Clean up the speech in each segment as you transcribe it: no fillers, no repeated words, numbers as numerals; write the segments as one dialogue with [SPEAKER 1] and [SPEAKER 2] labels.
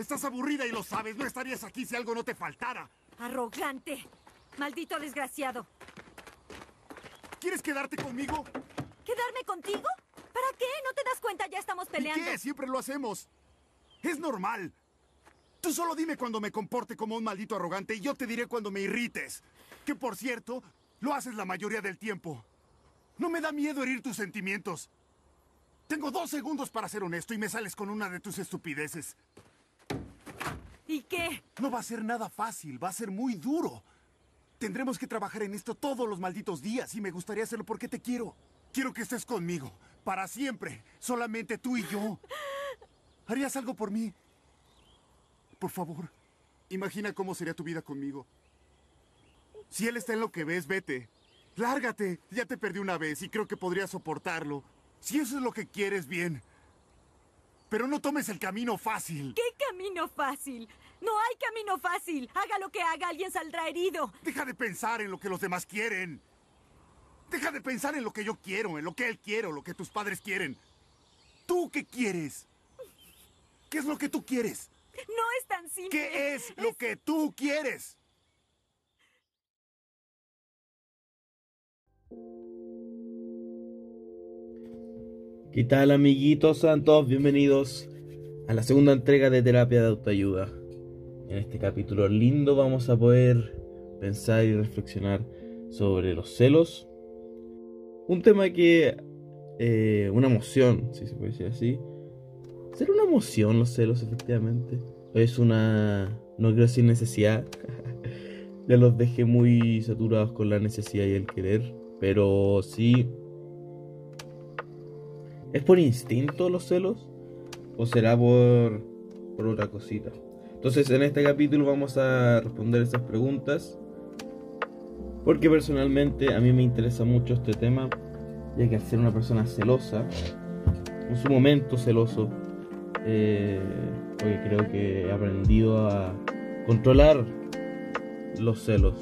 [SPEAKER 1] Estás aburrida y lo sabes. No estarías aquí si algo no te faltara.
[SPEAKER 2] Arrogante. Maldito desgraciado.
[SPEAKER 1] ¿Quieres quedarte conmigo?
[SPEAKER 2] ¿Quedarme contigo? ¿Para qué? ¿No te das cuenta? Ya estamos peleando.
[SPEAKER 1] ¿Y qué? Siempre lo hacemos. Es normal. Tú solo dime cuando me comporte como un maldito arrogante y yo te diré cuando me irrites. Que, por cierto, lo haces la mayoría del tiempo. No me da miedo herir tus sentimientos. Tengo 2 segundos para ser honesto y me sales con una de tus estupideces.
[SPEAKER 2] ¿Y qué?
[SPEAKER 1] No va a ser nada fácil, va a ser muy duro. Tendremos que trabajar en esto todos los malditos días y me gustaría hacerlo porque te quiero. Quiero que estés conmigo, para siempre, solamente tú y yo. ¿Harías algo por mí? Por favor, imagina cómo sería tu vida conmigo. Si él está en lo que ves, vete. Lárgate, ya te perdí una vez y creo que podría soportarlo. Si eso es lo que quieres, bien. Pero no tomes el camino fácil.
[SPEAKER 2] ¿Qué camino fácil? No hay camino fácil. Haga lo que haga, alguien saldrá herido.
[SPEAKER 1] Deja de pensar en lo que los demás quieren. Deja de pensar en lo que yo quiero, en lo que él quiere, o lo que tus padres quieren. ¿Tú qué quieres? ¿Qué es lo que tú quieres?
[SPEAKER 2] No es tan simple.
[SPEAKER 1] ¿Qué es lo que tú quieres?
[SPEAKER 3] ¿Qué tal, amiguitos? Sean todos bienvenidos a la segunda entrega de Terapia de Autoayuda. En este capítulo lindo vamos a poder pensar y reflexionar sobre los celos. Un tema que... una emoción, si se puede decir así. ¿Será una emoción los celos, efectivamente? ¿O es una... no quiero decir necesidad? Ya los dejé muy saturados con la necesidad y el querer. Pero sí... ¿es por instinto los celos? ¿O será por otra cosita? Entonces en este capítulo vamos a responder estas preguntas, porque personalmente a mí me interesa mucho este tema, ya que al ser una persona celosa, en su momento celoso, porque creo que he aprendido a controlar los celos.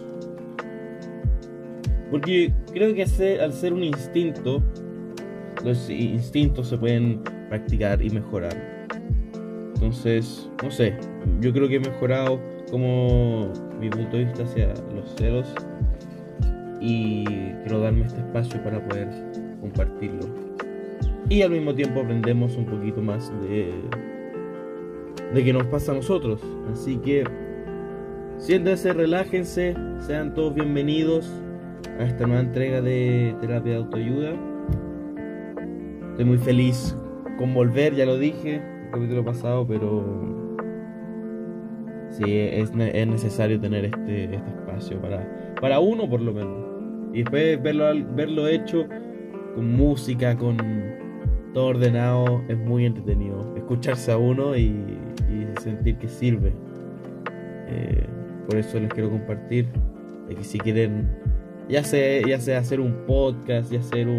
[SPEAKER 3] Porque creo que al ser un instinto, los instintos se pueden practicar y mejorar. Entonces, no sé, yo creo que he mejorado como mi punto de vista hacia los celos y quiero darme este espacio para poder compartirlo. Y al mismo tiempo aprendemos un poquito más de qué nos pasa a nosotros. Así que siéntense, relájense, sean todos bienvenidos a esta nueva entrega de Terapia de Autoayuda. Estoy muy feliz con volver, ya lo dije en el capítulo pasado, pero sí, es necesario tener este espacio para uno por lo menos. Y después verlo hecho con música, con todo ordenado, es muy entretenido. Escucharse a uno y sentir que sirve. Por eso les quiero compartir de que si quieren, ya sea hacer un podcast, ya hacer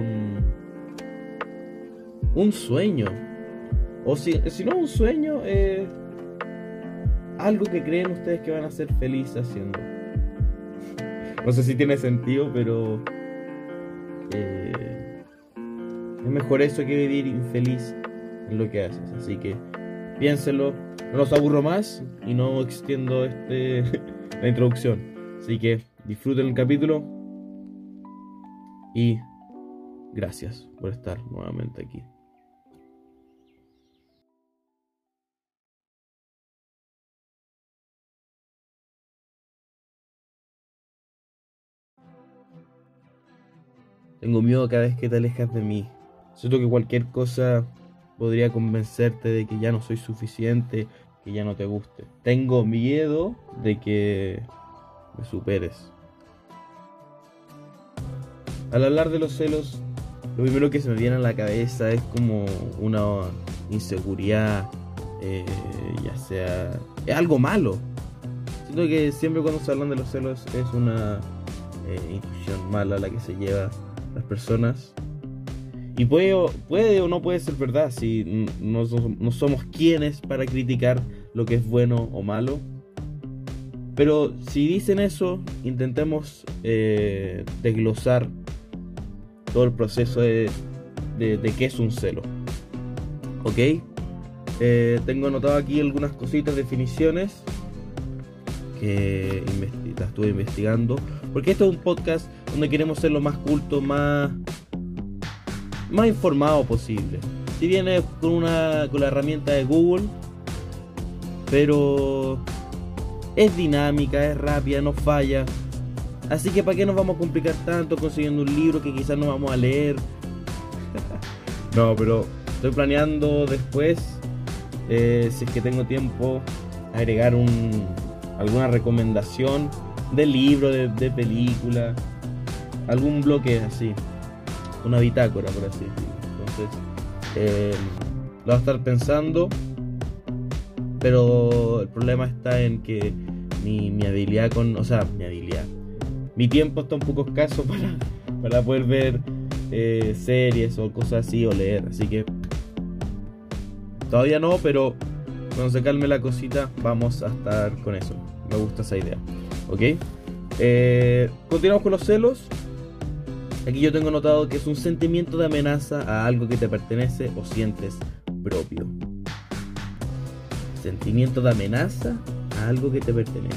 [SPEAKER 3] un sueño, o si no un sueño, algo que creen ustedes que van a ser felices haciendo. No sé si tiene sentido, pero es mejor eso que vivir infeliz en lo que haces. Así que piénsenlo, no los aburro más y no extiendo la introducción. Así que disfruten el capítulo y gracias por estar nuevamente aquí. Tengo miedo cada vez que te alejas de mí. Siento que cualquier cosa podría convencerte de que ya no soy suficiente, que ya no te guste. Tengo miedo de que me superes. Al hablar de los celos, lo primero que se me viene a la cabeza es como una inseguridad, ya sea... es algo malo. Siento que siempre cuando se hablan de los celos es una intuición mala la que se lleva las personas. Y puede o no puede ser verdad, si no somos quienes para criticar lo que es bueno o malo. Pero si dicen eso, intentemos desglosar todo el proceso de qué es un celo. ¿Ok? Tengo anotado aquí algunas cositas, definiciones que las estuve investigando, porque esto es un podcast donde queremos ser lo más culto, más informado posible. Si viene con la herramienta de Google, pero es dinámica, es rápida, no falla. Así que ¿para qué nos vamos a complicar tanto consiguiendo un libro que quizás no vamos a leer? No, pero estoy planeando después, si es que tengo tiempo, agregar alguna recomendación de libro, de película, algún bloque así, una bitácora, por así decirlo. Entonces, lo voy a estar pensando, pero el problema está en que mi tiempo está un poco escaso para poder ver series o cosas así, o leer, así que todavía no, pero cuando se calme la cosita vamos a estar con eso. Me gusta esa idea, ¿ok? Continuamos con los celos. Aquí yo tengo notado que es un sentimiento de amenaza a algo que te pertenece o sientes propio. Sentimiento de amenaza a algo que te pertenece.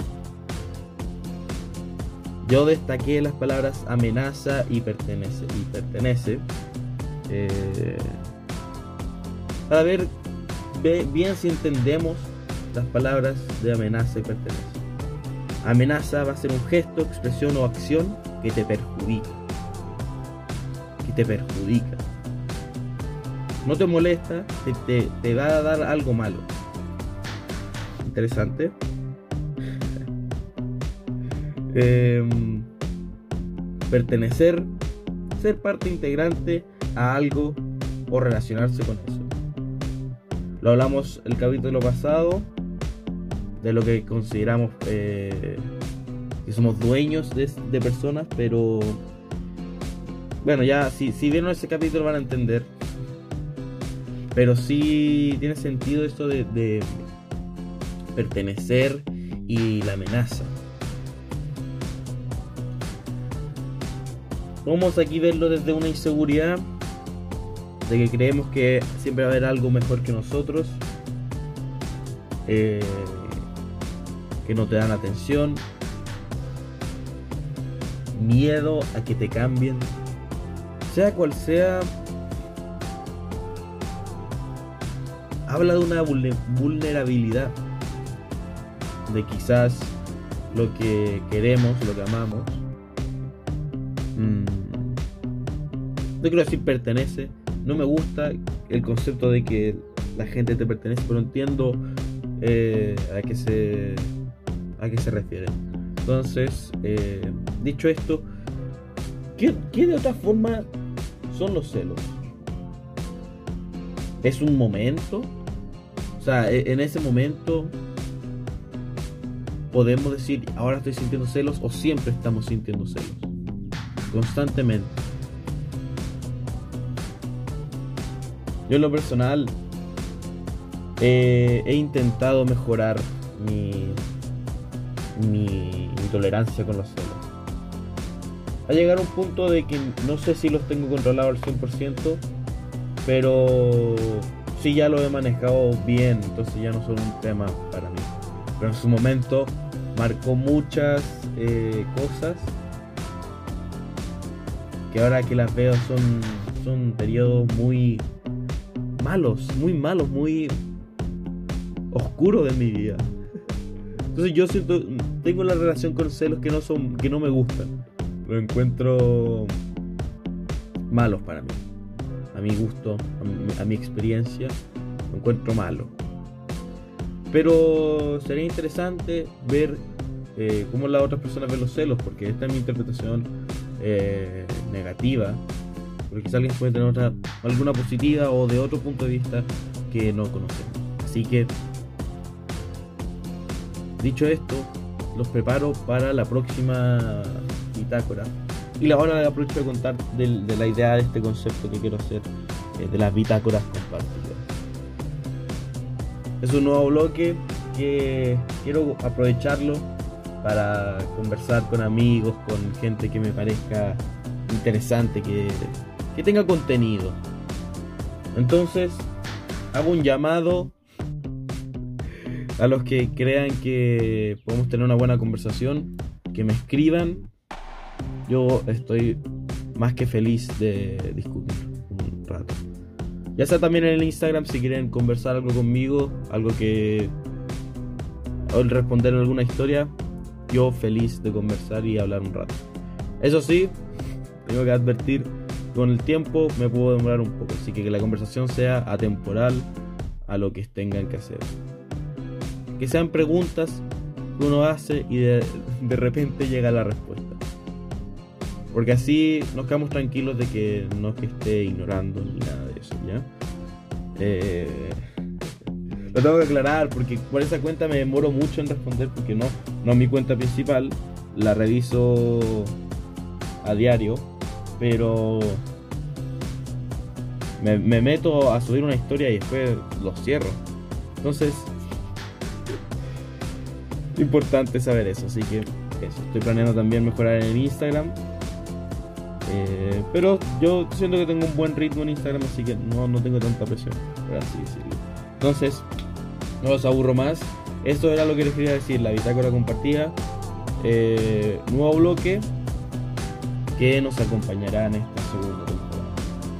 [SPEAKER 3] Yo destaqué las palabras amenaza y pertenece. Para ver bien si entendemos las palabras de amenaza y pertenece. Amenaza va a ser un gesto, expresión o acción que te perjudica. No te molesta, te va a dar algo malo. Interesante. Pertenecer, ser parte integrante a algo o relacionarse con eso. Lo hablamos el capítulo pasado de lo que consideramos que somos dueños de personas, pero bueno, ya si vieron ese capítulo van a entender. Pero sí tiene sentido esto de pertenecer y la amenaza. Vamos aquí a verlo desde una inseguridad, de que creemos que siempre va a haber algo mejor que nosotros, que no te dan atención, miedo a que te cambien, sea cual sea. Habla de una vulnerabilidad, de quizás lo que queremos, lo que amamos. No quiero decir pertenece. No me gusta el concepto de que la gente te pertenece, pero entiendo a qué se refiere. Entonces, dicho esto, ¿qué de otra forma son los celos? ¿Es un momento? O sea, en ese momento podemos decir, ahora estoy sintiendo celos, o siempre estamos sintiendo celos, constantemente. Yo en lo personal he intentado mejorar mi tolerancia con los celos. A llegar a un punto de que no sé si los tengo controlados al 100%, pero sí ya lo he manejado bien, entonces ya no son un tema para mí. Pero en su momento marcó muchas cosas que ahora que las veo son periodos muy malos, muy oscuros de mi vida. Entonces yo tengo la relación con celos que no me gustan. Lo encuentro malos para mí. A mi gusto, a mi experiencia, lo encuentro malo. Pero sería interesante ver cómo las otras personas ven los celos, porque esta es mi interpretación negativa. Porque quizá alguien puede tener alguna positiva o de otro punto de vista que no conocemos. Así que, dicho esto, los preparo para la próxima bitácora. Y ahora aprovecho de contar de la idea de este concepto que quiero hacer, de las bitácoras compartidas. Es un nuevo bloque que quiero aprovecharlo para conversar con amigos, con gente que me parezca interesante, que tenga contenido. Entonces, hago un llamado a los que crean que podemos tener una buena conversación, que me escriban. Yo estoy más que feliz de discutir un rato. Ya sea también en el Instagram si quieren conversar algo conmigo, algo que... o responder alguna historia, yo feliz de conversar y hablar un rato. Eso sí, tengo que advertir, con el tiempo me puedo demorar un poco, así que la conversación sea atemporal a lo que tengan que hacer. Que sean preguntas que uno hace y de repente llega la respuesta. Porque así nos quedamos tranquilos de que no es que esté ignorando ni nada de eso, ¿ya? Lo tengo que aclarar porque por esa cuenta me demoro mucho en responder porque no es mi cuenta principal, la reviso a diario, pero me meto a subir una historia y después lo cierro. Entonces, importante saber eso, así que eso, estoy planeando también mejorar en el Instagram. Pero yo siento que tengo un buen ritmo en Instagram, así que no tengo tanta presión, por así decirlo. Entonces, no los aburro más. Esto era lo que les quería decir, la bitácora compartida. Nuevo bloque que nos acompañará en esta segunda temporada.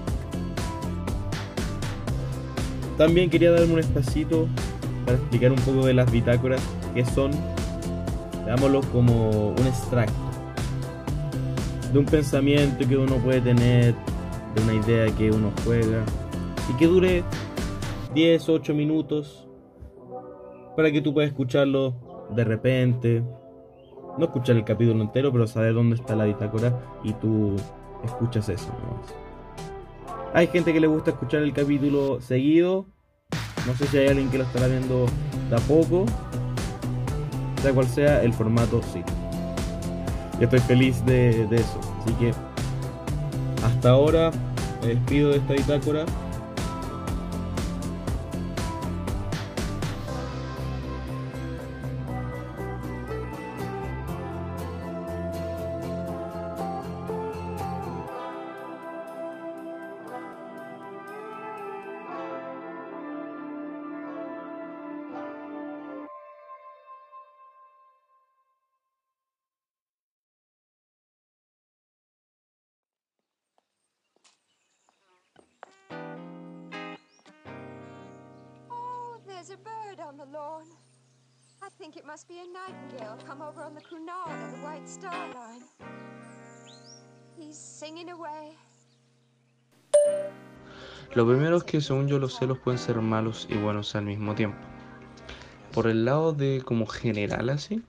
[SPEAKER 3] También quería darme un espacito para explicar un poco de las bitácoras, que son, veámoslo como un extracto de un pensamiento que uno puede tener, de una idea que uno juega, y que dure 10 o 8 minutos para que tú puedas escucharlo de repente, no escuchar el capítulo entero, pero saber dónde está la bitácora y tú escuchas eso nomás. Hay gente que le gusta escuchar el capítulo seguido, no sé si hay alguien que lo estará viendo de a poco, sea cual sea el formato, sí. Yo estoy feliz de eso, así que hasta ahora me despido de esta bitácora.
[SPEAKER 4] There's a bird on the lawn. I think it must be a nightingale come over on the Cunard of the White Star Line. He's singing away.
[SPEAKER 5] Lo primero es que según yo los celos pueden ser malos y buenos al mismo tiempo. Por el lado de como general así,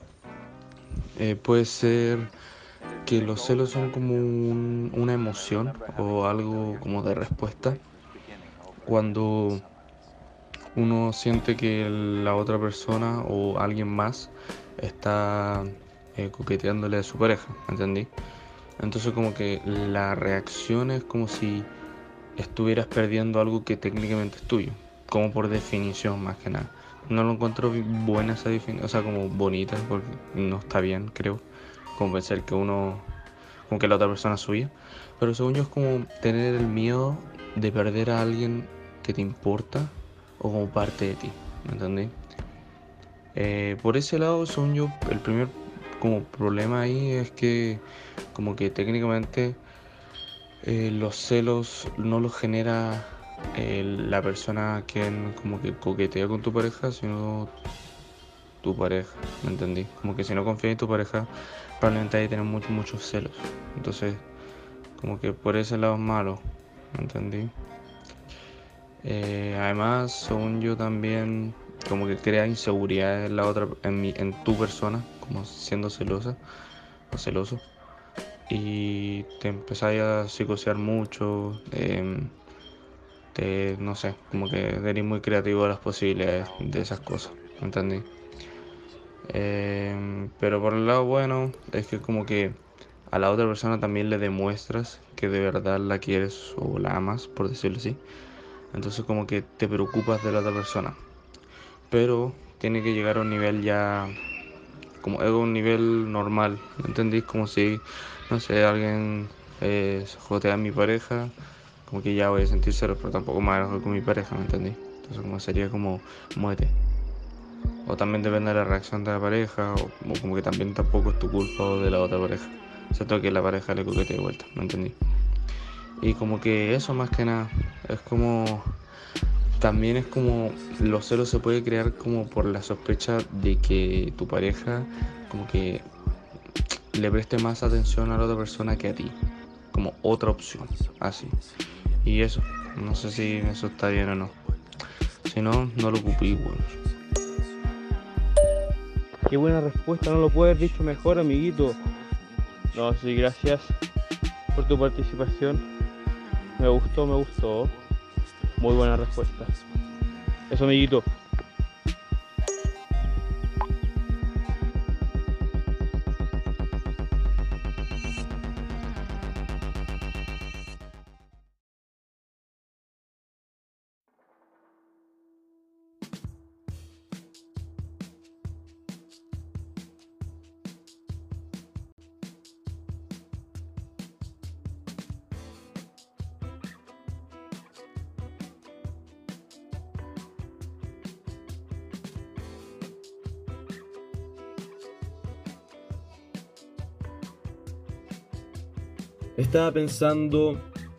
[SPEAKER 5] puede ser que los celos son como una emoción o algo como de respuesta cuando uno siente que la otra persona o alguien más está coqueteándole a su pareja, ¿entendí? Entonces como que la reacción es como si estuvieras perdiendo algo que técnicamente es tuyo, como por definición más que nada. No lo encuentro buena esa definición, o sea, como bonita, porque no está bien, creo, como pensar que uno, como que la otra persona es suya, pero según yo es como tener el miedo de perder a alguien que te importa o como parte de ti, ¿me entendí? Por ese lado, según yo, el primer como problema ahí es que como que técnicamente los celos no los genera la persona que como que coquetea con tu pareja, sino tu pareja, ¿me entendí? Como que si no confías en tu pareja, probablemente ahí tienes muchos celos. Entonces, como que por ese lado es malo, ¿me entendí? Además, según yo también, como que crea inseguridad en la otra, en tu persona, como siendo celosa o celoso, y te empezáis a psicosear mucho, no sé, como que eres muy creativo a las posibilidades de esas cosas, ¿me entendí? Pero por el lado bueno es que como que a la otra persona también le demuestras que de verdad la quieres o la amas, por decirlo así. Entonces como que te preocupas de la otra persona, pero tiene que llegar a un nivel ya, como es un nivel normal, ¿me entendís? Como si, no sé, alguien jotea a mi pareja, como que ya voy a sentir celos, pero tampoco me voy a enojar con mi pareja, ¿me entendí? Entonces como sería como muete. O también depende de la reacción de la pareja, o como que también tampoco es tu culpa o de la otra pareja. Siento que la pareja le coquetea de vuelta, ¿me entendí? Y como que eso más que nada, es como... También es como los celos se puede crear como por la sospecha de que tu pareja como que le preste más atención a la otra persona que a ti, como otra opción, así. Y eso, no sé si eso está bien o no. Si no, no lo ocupé, bueno.
[SPEAKER 3] Qué buena respuesta, no lo puedo haber dicho mejor, amiguito. No, sí, gracias por tu participación. Me gustó. Muy buena respuesta. Eso, amiguito. Estaba pensando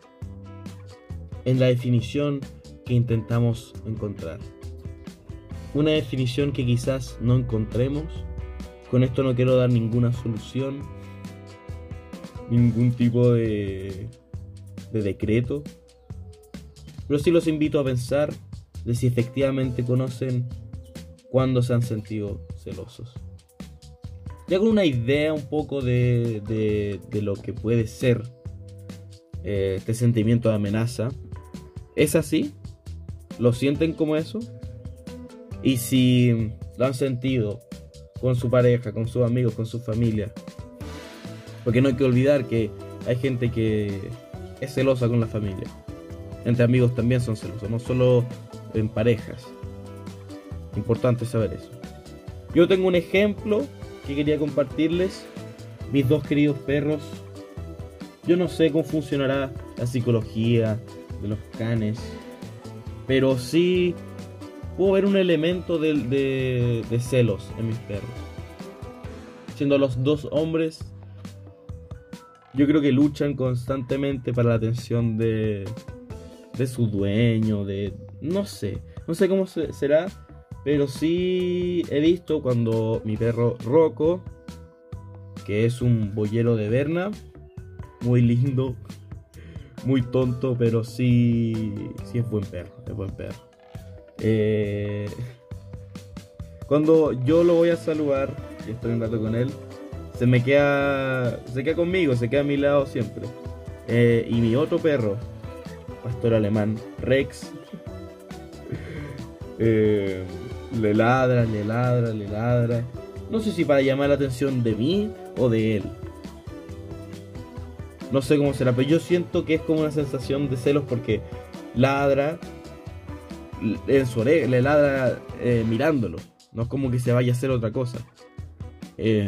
[SPEAKER 3] en la definición que intentamos encontrar. Una definición que quizás no encontremos. Con esto no quiero dar ninguna solución, ningún tipo de decreto. Pero sí los invito a pensar de si efectivamente conocen cuándo se han sentido celosos. Ya con una idea un poco de lo que puede ser este sentimiento de amenaza. ¿Es así? ¿Lo sienten como eso? Y si lo han sentido con su pareja, con sus amigos, con su familia. Porque no hay que olvidar que hay gente que es celosa con la familia. Entre amigos también son celosos, no solo en parejas. Importante saber eso. Yo tengo un ejemplo que quería compartirles. Mis dos queridos perros. Yo no sé cómo funcionará la psicología de los canes, pero sí puedo ver un elemento de celos en mis perros. Siendo los dos hombres, yo creo que luchan constantemente para la atención de su dueño, no sé cómo será, pero sí he visto cuando mi perro Rocco, que es un boyero de Berna, muy lindo, muy tonto, pero sí es buen perro, Cuando yo lo voy a saludar y estoy un rato con él, se queda conmigo, se queda a mi lado siempre. Y mi otro perro, pastor alemán, Rex, le ladra. No sé si para llamar la atención de mí o de él. No sé cómo será, pero yo siento que es como una sensación de celos porque ladra en su oreja, le ladra mirándolo. No es como que se vaya a hacer otra cosa. Yo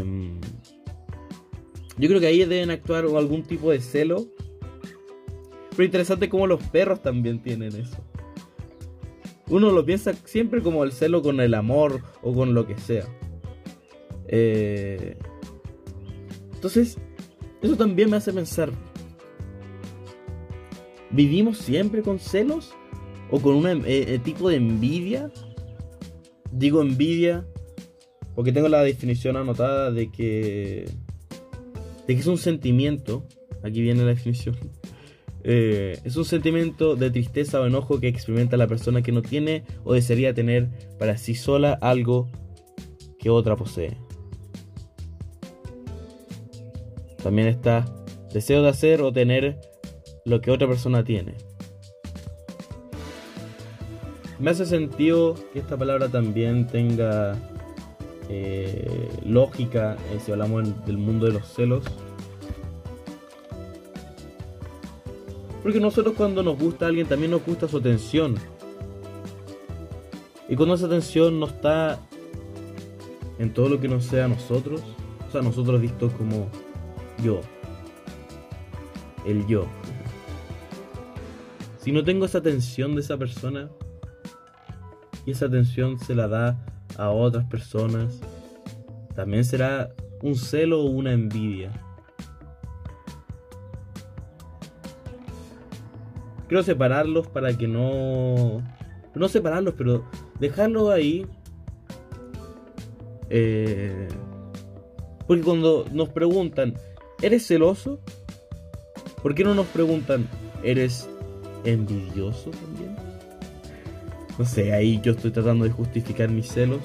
[SPEAKER 3] creo que ahí deben actuar algún tipo de celo. Pero interesante como los perros también tienen eso. Uno lo piensa siempre como el celo con el amor o con lo que sea. Entonces, eso también me hace pensar. ¿Vivimos siempre con celos? ¿O con un tipo de envidia? Digo envidia porque tengo la definición anotada de que es un sentimiento. Aquí viene la definición. Es un sentimiento de tristeza o enojo que experimenta la persona que no tiene o desearía tener para sí sola algo que otra posee. También está deseo de hacer o tener lo que otra persona tiene. Me hace sentido que esta palabra también tenga lógica si hablamos del mundo de los celos. Porque nosotros cuando nos gusta a alguien también nos gusta su atención. Y cuando esa atención no está en todo lo que no sea nosotros, o sea, nosotros vistos como yo, el yo. si no tengo esa atención de esa persona y esa atención se la da a otras personas, también será un celo o una envidia. Quiero separarlos para que no separarlos, pero dejarlos ahí. Porque cuando nos preguntan, ¿eres celoso? ¿Por qué no nos preguntan, ¿eres envidioso también? No sé, ahí yo estoy tratando de justificar mis celos.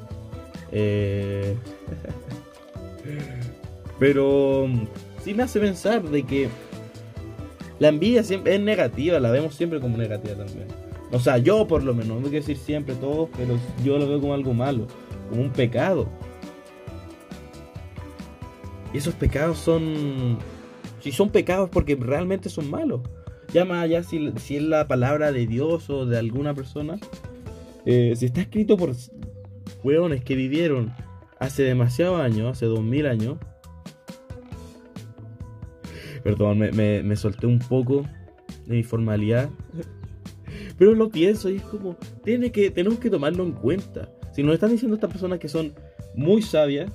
[SPEAKER 3] Pero sí me hace pensar de que la envidia siempre es negativa, la vemos siempre como negativa también. O sea, yo por lo menos, no quiero decir siempre todos, pero yo lo veo como algo malo, como un pecado. Y esos pecados si son pecados porque realmente son malos. Ya más allá si es la palabra de Dios o de alguna persona. Si está escrito por hueones que vivieron hace demasiados años, hace 2000 años. Perdón, me solté un poco de mi formalidad. Pero lo pienso y es como, tenemos que tomarlo en cuenta. Si nos están diciendo estas personas que son muy sabias,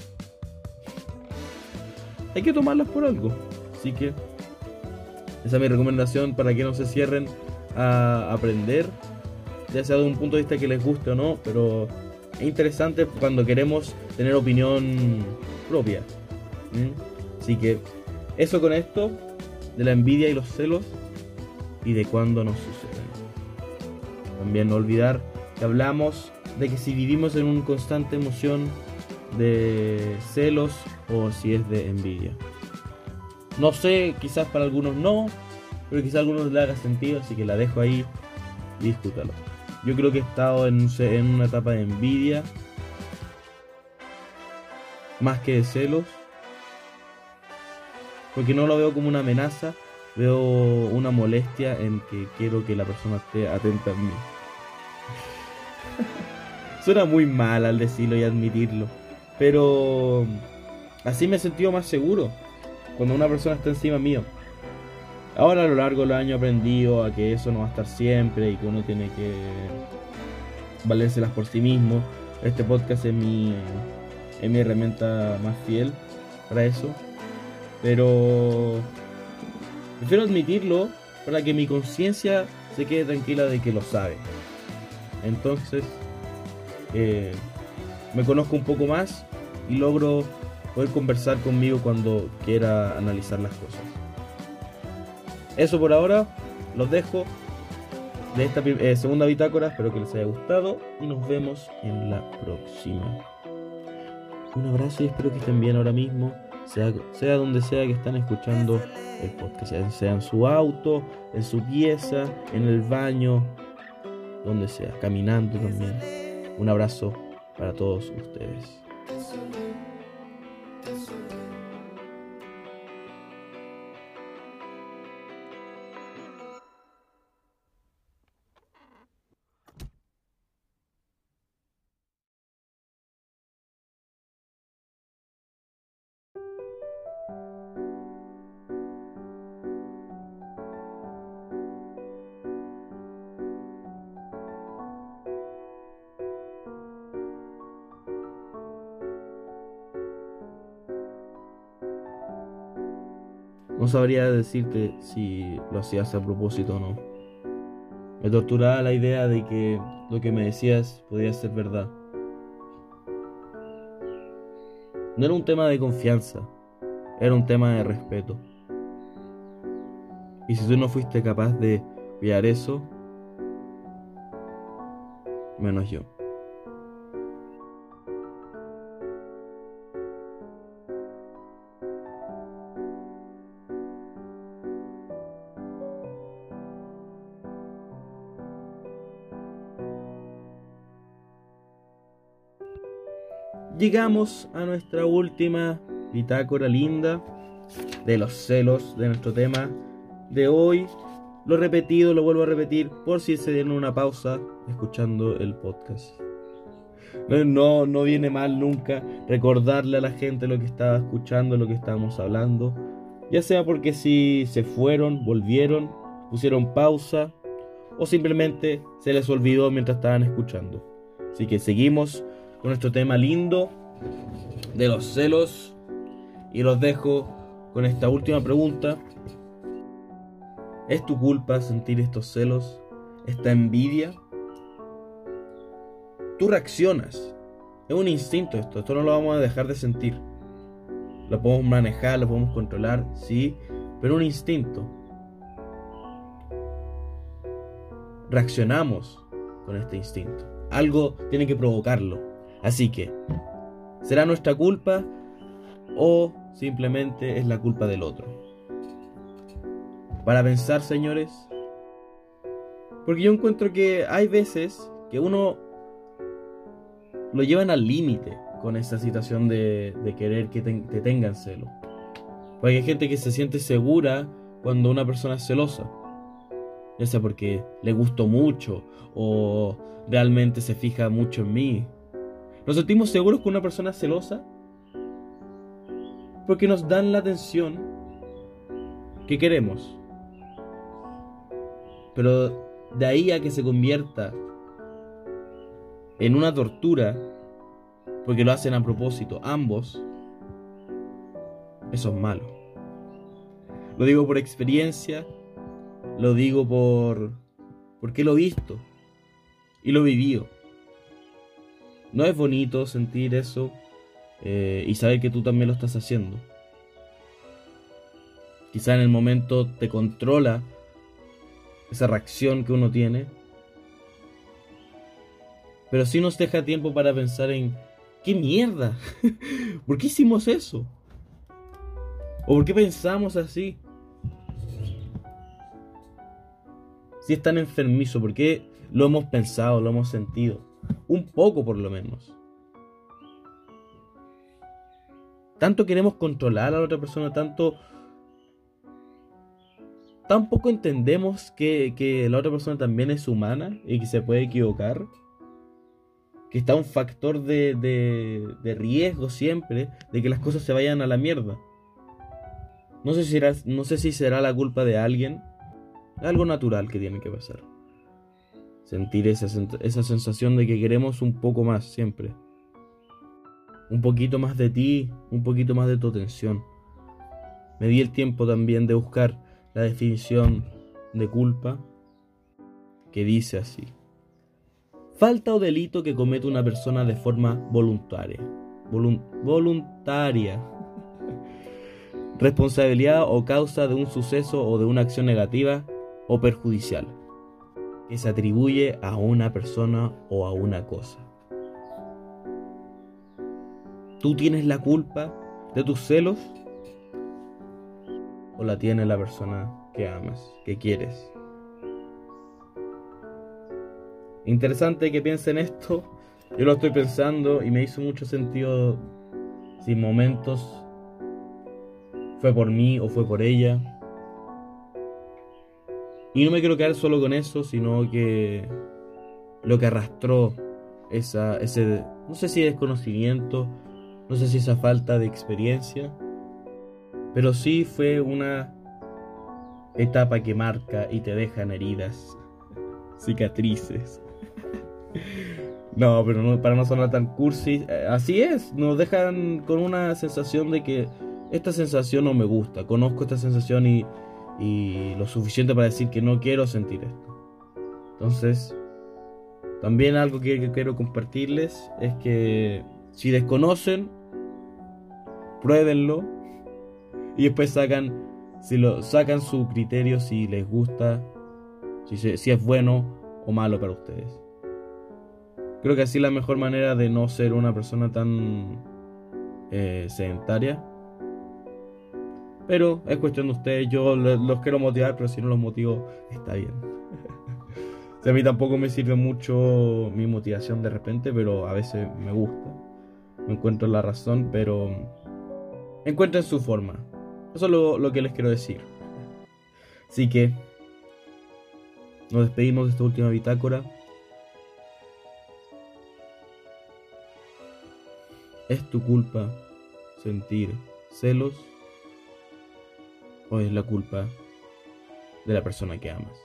[SPEAKER 3] hay que tomarlas por algo. Así que esa es mi recomendación para que no se cierren a aprender, ya sea de un punto de vista que les guste o no, pero es interesante cuando queremos tener opinión propia. Así que eso con esto de la envidia y los celos y de cuándo nos suceden. También no olvidar que hablamos de que si vivimos en una constante emoción de celos o si es de envidia. No sé, quizás para algunos no, pero quizás a algunos le haga sentido, así que la dejo ahí y discútalo. Yo creo que he estado en una etapa de envidia más que de celos, porque no lo veo como una amenaza, veo una molestia en que quiero que la persona esté atenta a mí. Suena muy mal al decirlo y admitirlo, pero así me he sentido más seguro cuando una persona está encima mío. Ahora a lo largo de los años he aprendido a que eso no va a estar siempre y que uno tiene que valérselas por sí mismo. Este podcast es mi herramienta más fiel para eso, pero prefiero admitirlo para que mi conciencia se quede tranquila de que lo sabe. Entonces me conozco un poco más y logro poder conversar conmigo cuando quiera analizar las cosas. Eso por ahora, los dejo de esta segunda bitácora. Espero que les haya gustado y nos vemos en la próxima. Un abrazo y espero que estén bien ahora mismo, sea donde sea que están escuchando el podcast, sea en su auto, en su pieza, en el baño, donde sea, caminando también. Un abrazo para todos ustedes. No sabría decirte si lo hacías a propósito o no. Me torturaba la idea de que lo que me decías podía ser verdad. No era un tema de confianza, era un tema de respeto. Y si tú no fuiste capaz de cuidar eso, menos yo. Llegamos a nuestra última bitácora linda de los celos de nuestro tema de hoy. Lo repetido, lo vuelvo a repetir por si se dieron una pausa escuchando el podcast. No viene mal nunca recordarle a la gente lo que estaba escuchando, lo que estábamos hablando. Ya sea porque si se fueron, volvieron, pusieron pausa o simplemente se les olvidó mientras estaban escuchando. Así que seguimos con nuestro tema lindo de los celos y los dejo con esta última pregunta. ¿Es tu culpa sentir estos celos, esta envidia? Tú reaccionas. Es un instinto esto no lo vamos a dejar de sentir. Lo podemos manejar, lo podemos controlar, sí, pero un instinto. Reaccionamos con este instinto. Algo tiene que provocarlo. Así que, ¿será nuestra culpa o simplemente es la culpa del otro? Para pensar, señores, porque yo encuentro que hay veces que uno lo llevan al límite con esa situación de querer que te tengan celo. Porque hay gente que se siente segura cuando una persona es celosa, ya sea porque le gustó mucho o realmente se fija mucho en mí. Nos sentimos seguros con una persona celosa porque nos dan la atención que queremos. Pero de ahí a que se convierta en una tortura, porque lo hacen a propósito ambos, eso es malo. Lo digo por experiencia, lo digo porque lo he visto y lo he vivido. No es bonito sentir eso y saber que tú también lo estás haciendo. Quizá en el momento te controla esa reacción que uno tiene, pero sí nos deja tiempo para pensar en ¿qué mierda? ¿Por qué hicimos eso? ¿O por qué pensamos así? Si es tan enfermizo, ¿por qué lo hemos pensado, lo hemos sentido? Un poco por lo menos. Tanto queremos controlar a la otra persona, tampoco entendemos que la otra persona también es humana y que se puede equivocar. Que está un factor de riesgo siempre, de que las cosas se vayan a la mierda. No sé si será la culpa de alguien. Es algo natural que tiene que pasar. Sentir esa sensación de que queremos un poco más siempre. Un poquito más de ti, un poquito más de tu atención. Me di el tiempo también de buscar la definición de culpa, que dice así: falta o delito que comete una persona de forma voluntaria. Voluntaria. Responsabilidad o causa de un suceso o de una acción negativa o perjudicial que se atribuye a una persona o a una cosa. ¿Tú tienes la culpa de tus celos? ¿O la tiene la persona que amas, que quieres? Interesante que piensen esto. Yo lo estoy pensando y me hizo mucho sentido si en momentos fue por mí o fue por ella. Y no me quiero quedar solo con eso, sino que lo que arrastró ese, no sé si desconocimiento, no sé si esa falta de experiencia, pero sí fue una etapa que marca y te dejan heridas, cicatrices. No, pero no, para no sonar tan cursi, así es, nos dejan con una sensación de que esta sensación no me gusta, conozco esta sensación y lo suficiente para decir que no quiero sentir esto. Entonces, también algo que quiero compartirles es que si desconocen, pruébenlo y después sacan su criterio si les gusta, si es bueno o malo para ustedes. Creo que así es la mejor manera de no ser una persona tan sedentaria. Pero es cuestión de ustedes. Yo los quiero motivar, pero si no los motivo, está bien. O sea, a mí tampoco me sirve mucho mi motivación de repente, pero a veces me gusta. No encuentro la razón, pero encuentren su forma. Eso es lo que les quiero decir. Así que nos despedimos de esta última bitácora. ¿Es tu culpa sentir celos? ¿O es la culpa de la persona que amas.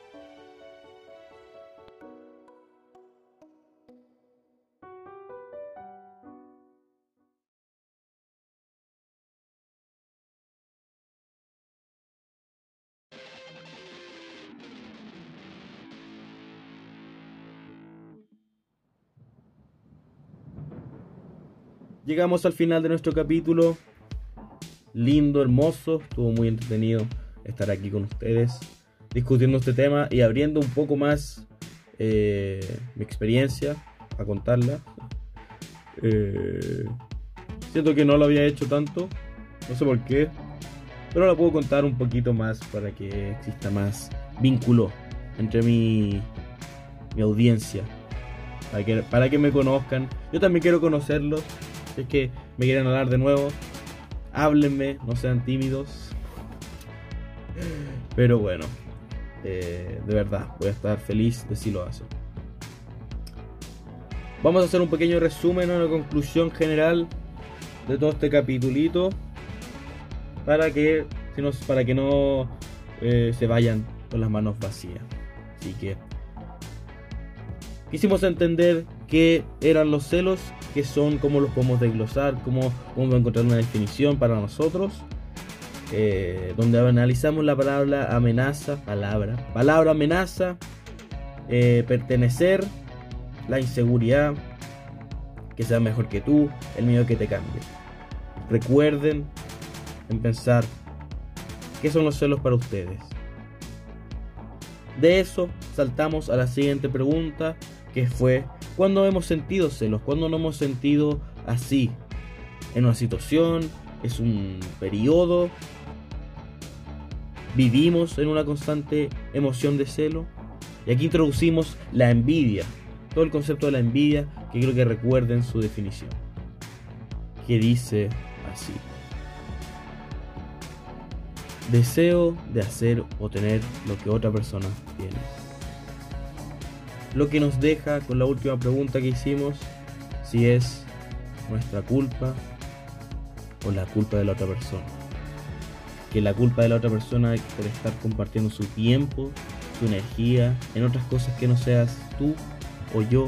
[SPEAKER 3] Llegamos al final de nuestro capítulo. Lindo, hermoso. Estuvo muy entretenido estar aquí con ustedes discutiendo este tema y abriendo un poco más mi experiencia a contarla. Siento que no lo había hecho tanto, no sé por qué, pero la puedo contar un poquito más para que exista más vínculo entre mi audiencia, para que me conozcan. Yo también quiero conocerlos. Si es que me quieren hablar de nuevo, háblenme, no sean tímidos. Pero bueno, de verdad, voy a estar feliz de si lo hacen. Vamos a hacer un pequeño resumen, una conclusión general de todo este capitulito, para que no se vayan con las manos vacías. Así que quisimos entender qué eran los celos, qué son, cómo los podemos desglosar, cómo podemos encontrar una definición para nosotros, donde analizamos la palabra amenaza, pertenecer, la inseguridad, que sea mejor que tú, el miedo que te cambie. Recuerden en pensar qué son los celos para ustedes. De eso saltamos a la siguiente pregunta, que fue: ¿cuándo hemos sentido celos? ¿Cuándo no hemos sentido así? ¿En una situación? ¿Es un periodo? ¿Vivimos en una constante emoción de celo? Y aquí introducimos la envidia, todo el concepto de la envidia, que quiero que recuerden su definición, que dice así: deseo de hacer o tener lo que otra persona tiene. Lo que nos deja con la última pregunta que hicimos, si es nuestra culpa o la culpa de la otra persona. Que la culpa de la otra persona por estar compartiendo su tiempo, su energía en otras cosas que no seas tú o yo.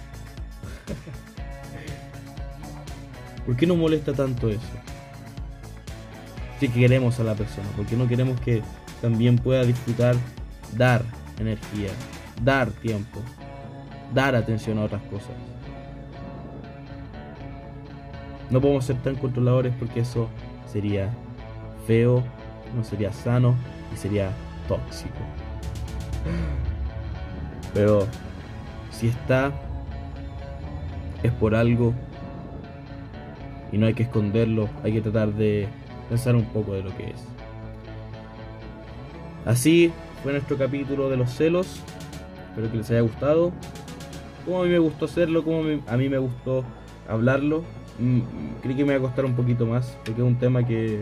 [SPEAKER 3] ¿Por qué nos molesta tanto eso? Si queremos a la persona, porque no queremos que también pueda disfrutar, dar energía, dar tiempo, dar atención a otras cosas. No podemos ser tan controladores, porque eso sería feo, no sería sano y sería tóxico. Pero si está, es por algo y no hay que esconderlo, hay que tratar de pensar un poco de lo que es. Así fue nuestro capítulo de los celos. Espero que les haya gustado, como a mí me gustó hacerlo, como a mí me gustó hablarlo. Creí que me iba a costar un poquito más, porque es un tema que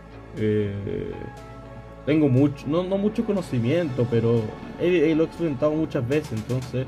[SPEAKER 3] tengo no mucho conocimiento, pero lo he experimentado muchas veces. Entonces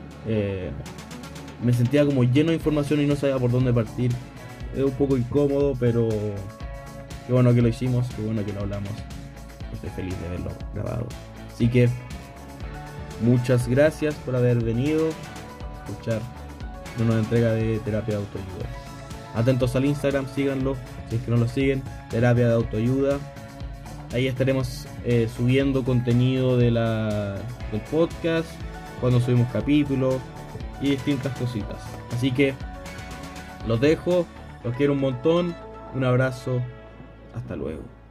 [SPEAKER 3] me sentía como lleno de información y no sabía por dónde partir. Es un poco incómodo, pero qué bueno que lo hicimos, qué bueno que lo hablamos. Estoy feliz de haberlo grabado. Así que muchas gracias por haber venido a escuchar una nueva entrega de Terapia de Autoayuda. Atentos al Instagram, síganlo si es que no lo siguen, Terapia de Autoayuda. Ahí estaremos subiendo contenido del podcast, cuando subimos capítulos y distintas cositas. Así que los dejo, los quiero un montón, un abrazo, hasta luego.